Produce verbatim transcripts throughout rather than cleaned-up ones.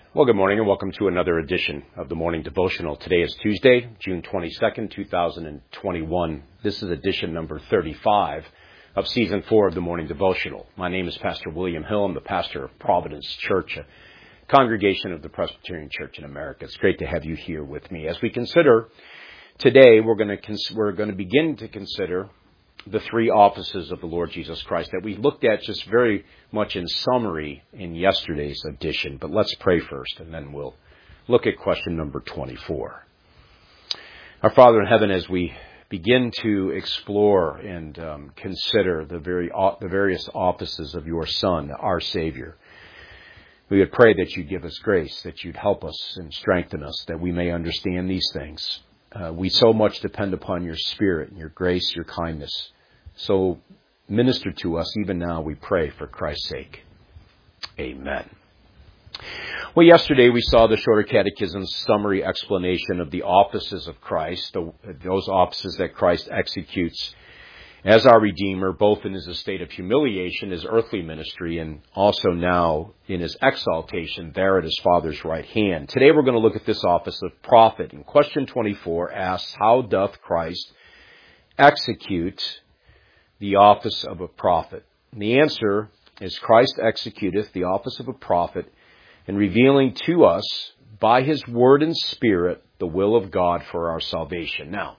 Well, good morning and welcome to another edition of the Morning Devotional. Today is Tuesday, June twenty-second, two thousand twenty-one. This is edition number thirty-five of season four of the Morning Devotional. My name is Pastor William Hill. I'm the pastor of Providence Church, a congregation of the Presbyterian Church in America. It's great to have you here with me. As we consider today, we're going to cons- we're going to begin to consider the three offices of the Lord Jesus Christ that we looked at just very much in summary in yesterday's edition. But let's pray first, and then we'll look at question number twenty-four. Our Father in heaven, as we begin to explore and um, consider the very the various offices of your Son, our Savior, we would pray that you'd give us grace, that you'd help us and strengthen us, that we may understand these things. Uh, we so much depend upon your Spirit, your grace, your kindness. So minister to us even now, we pray, for Christ's sake. Amen. Well, yesterday we saw the Shorter Catechism's summary explanation of the offices of Christ, the, those offices that Christ executes as our Redeemer, both in his estate of humiliation, his earthly ministry, and also now in his exaltation there at his Father's right hand. Today we're going to look at this office of prophet. And question twenty-four asks, how doth Christ execute the office of a prophet? And the answer is, Christ executeth the office of a prophet in revealing to us by his word and spirit the will of God for our salvation. Now,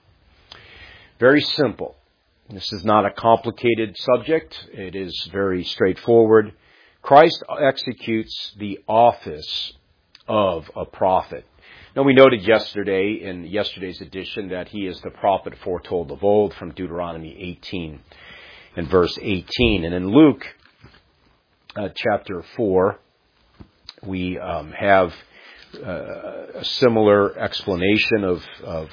very simple. This is not a complicated subject. It is very straightforward. Christ executes the office of a prophet. Now, we noted yesterday in yesterday's edition that he is the prophet foretold of old from Deuteronomy eighteen and verse eighteen. And in Luke uh, chapter four, we um, have uh, a similar explanation of, of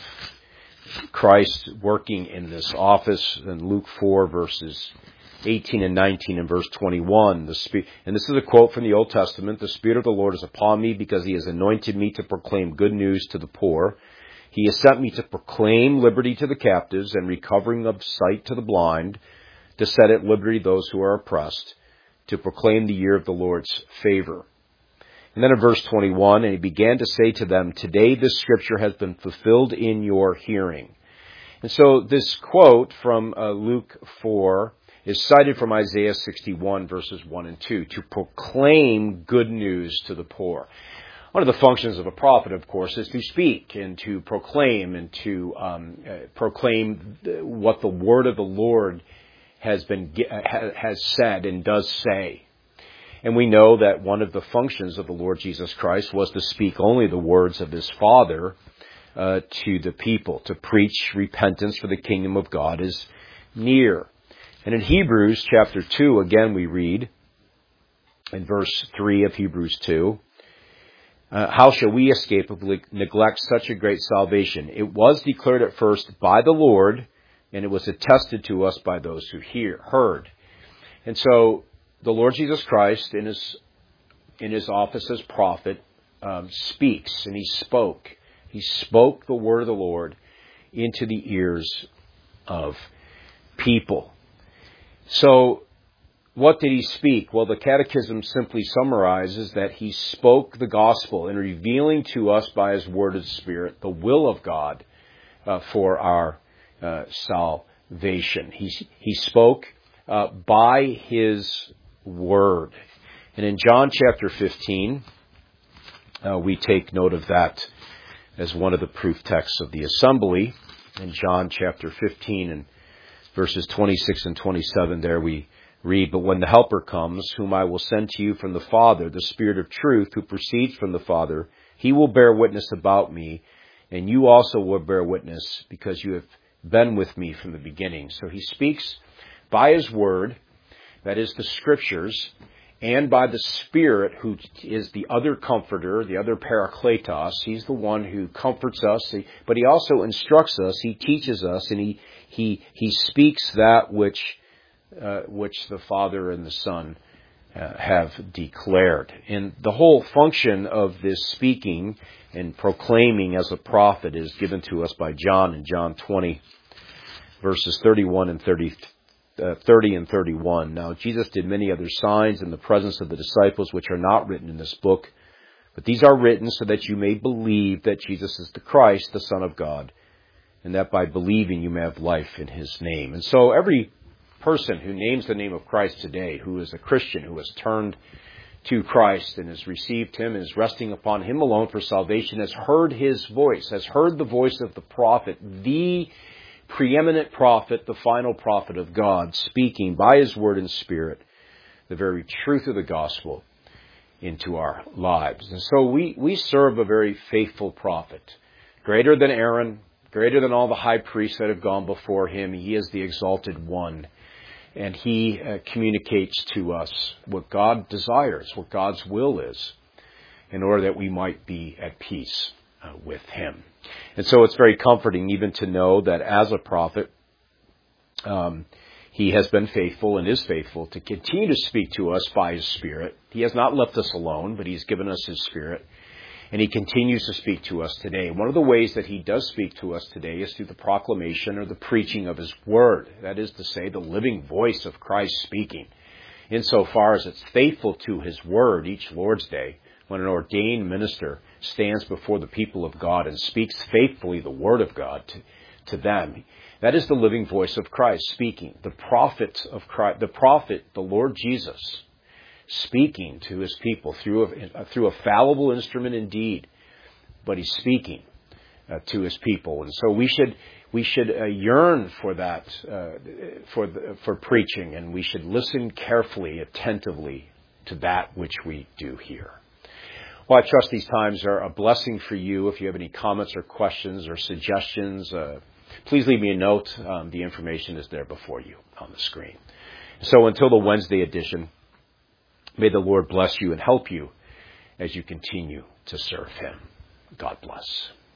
Christ working in this office in Luke four, verses eighteen and nineteen and verse twenty-one. The Spirit, and this is a quote from the Old Testament, "The Spirit of the Lord is upon me because he has anointed me to proclaim good news to the poor. He has sent me to proclaim liberty to the captives and recovering of sight to the blind, to set at liberty those who are oppressed, to proclaim the year of the Lord's favor." And then in verse twenty-one, "And he began to say to them, today this scripture has been fulfilled in your hearing." And so this quote from uh, Luke four is cited from Isaiah sixty-one, verses one and two, to proclaim good news to the poor. One of the functions of a prophet, of course, is to speak and to proclaim and to um, uh, proclaim what the word of the Lord has been has said and does say. And we know that one of the functions of the Lord Jesus Christ was to speak only the words of his Father uh, to the people, to preach repentance, for the kingdom of God is near. And in Hebrews chapter two, again we read in verse three of Hebrews two, uh, how shall we escape if we neglect such a great salvation? It was declared at first by the Lord, and it was attested to us by those who hear, heard. And so the Lord Jesus Christ, in his in his office as prophet, um, speaks, and he spoke. He spoke the word of the Lord into the ears of people. So, what did he speak? Well, the Catechism simply summarizes that he spoke the gospel in revealing to us by his word and spirit the will of God uh, for our uh, salvation. He he spoke uh, by his word. And in John chapter fifteen, uh, we take note of that as one of the proof texts of the assembly. In John chapter fifteen and verses twenty-six and twenty-seven, there we read, "But when the Helper comes, whom I will send to you from the Father, the Spirit of truth, who proceeds from the Father, he will bear witness about me, and you also will bear witness, because you have been with me from the beginning." So he speaks by his word, that is the scriptures, and by the Spirit, who is the other comforter, the other parakletos. He's the one who comforts us, but he also instructs us, he teaches us, and he he he speaks that which uh, which the Father and the Son uh, have declared. And the whole function of this speaking and proclaiming as a prophet is given to us by John in John twenty, verses thirty-one and thirty. Uh, thirty and thirty-one. "Now Jesus did many other signs in the presence of the disciples, which are not written in this book, But these are written so that you may believe that Jesus is the Christ, the Son of God, and that by believing you may have life in his name. And so every person who names the name of Christ today, who is a Christian, who has turned to Christ and has received him and is resting upon him alone for salvation, has heard his voice, has heard the voice of the prophet, the preeminent prophet, the final prophet of God, speaking by his word and spirit the very truth of the gospel into our lives. And so we, we serve a very faithful prophet, greater than Aaron, greater than all the high priests that have gone before him. He is the exalted one. And he uh, communicates to us what God desires, what God's will is, in order that we might be at peace uh, with him. And so it's very comforting even to know that as a prophet, um, he has been faithful and is faithful to continue to speak to us by his Spirit. He has not left us alone, but he's given us his Spirit. And he continues to speak to us today. One of the ways that he does speak to us today is through the proclamation or the preaching of his word. That is to say, the living voice of Christ speaking. Insofar as it's faithful to his word each Lord's Day, when an ordained minister stands before the people of God and speaks faithfully the word of God to, to them. That is the living voice of Christ speaking. The prophet of Christ, the prophet, the Lord Jesus, speaking to his people through a, through a fallible instrument indeed, but he's speaking uh, to his people, and so we should we should uh, yearn for that uh, for the, for preaching, and we should listen carefully, attentively to that which we do hear. Well, I trust these times are a blessing for you. If you have any comments or questions or suggestions, uh, please leave me a note. Um, the information is there before you on the screen. So until the Wednesday edition, may the Lord bless you and help you as you continue to serve him. God bless.